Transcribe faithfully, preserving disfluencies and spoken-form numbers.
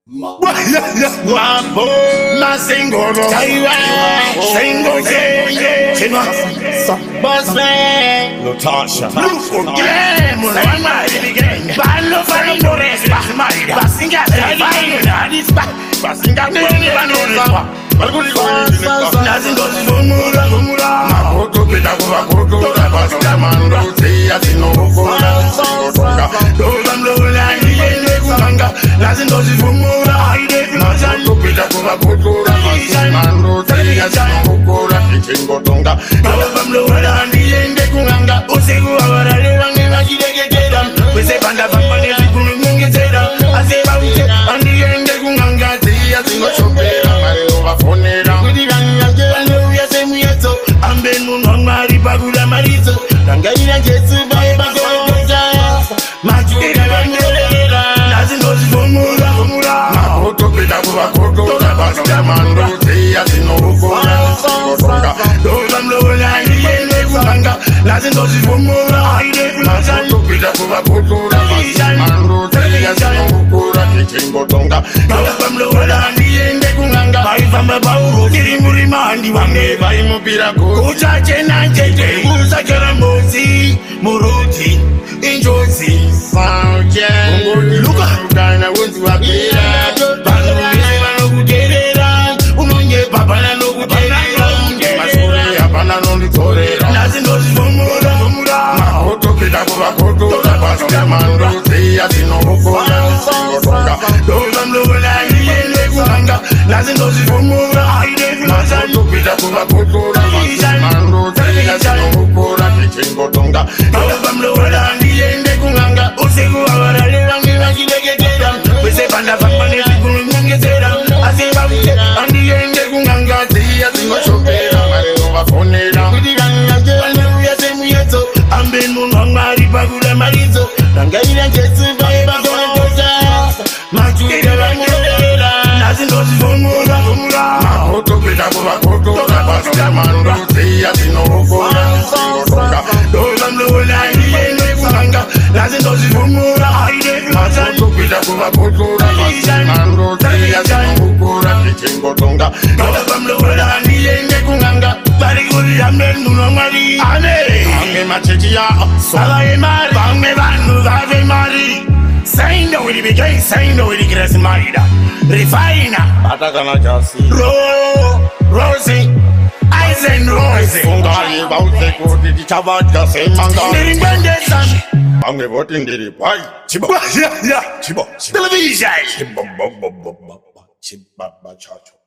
Mambo masingolo taiwa singo je chinwa boss man Natasha yeah mwana bigenge balo falo morespa basinga basinga dispa basinga nini banorespa balguli kwa nazingo zumura zumura makoto pita kwa koto basinga mando tia sinokora singotonga dolamlo la yele kumanga nazingo zumura aide mazato pita kwa koto basinga mando tia sinokora singotonga dolamlo la yele kumanga usiku abarale wange bajidegetera wese banda bambane zikulu ngetera azeba uke andi yende kumanga tia singochopera marelo bafonera kudiganya jelo yasemuyeto ambe munongari bagula marizo tangaira jesu baba goja majira bangerera nazingo zivumura vumura makoto pita kwa koto basta mando tia sinokora singotonga dolamlo la yende kumanga nazingo zivumura aide makoto pita kwa koto basta mando tia sinokora singotonga dolamlo la yende kumanga baifamba bauro kirimuri mandi wange baimupira ko kuchache na jeje usakera mozi muruti injozi fauje luka kana wunzu wakira banu bano kuterera unonye baba na nokuterera masuri hapana nonditorera nazindo zivumura vumura makoto pita kwa koto basta mando tia sinokora singotonga dolamlo la yende kumanga nazindo zivumura aide mazato pita kwa koto basta mando tia sinokora singotonga dolamlo la yende kumanga usiku abarale wange bajidegetera wese banda bambane zikulu ngetera azeba uke andi yende kumanga tia singochopera marelo bafonera kudiganya jelo yasemuyeto ambe munongari bagula marizo tangaira jesu baba goja majira bangerera nazindo zivumura vumura makoto pita kwa koto basta mando tia sinokora singotonga dolamlo la yende kumanga nazindo zivumura aide makoto pita kwa koto basta mando tia sinokora singotonga dolamlo la yende kumanga bariguri ambe munongari ane ame machechi ya sala emari bame banu zave mari Sainda with the beginning, Sainda with the grass marida. Refina, Atakana Jasi, Ro, Rosie, Eisen Rosie. Fungali about the court, the Chavata, same manga. Living Bendesan. I'm the voting the reply. Chiba, yeah, yeah, Chiba, television. Chiba, Chiba, Chiba, Chiba,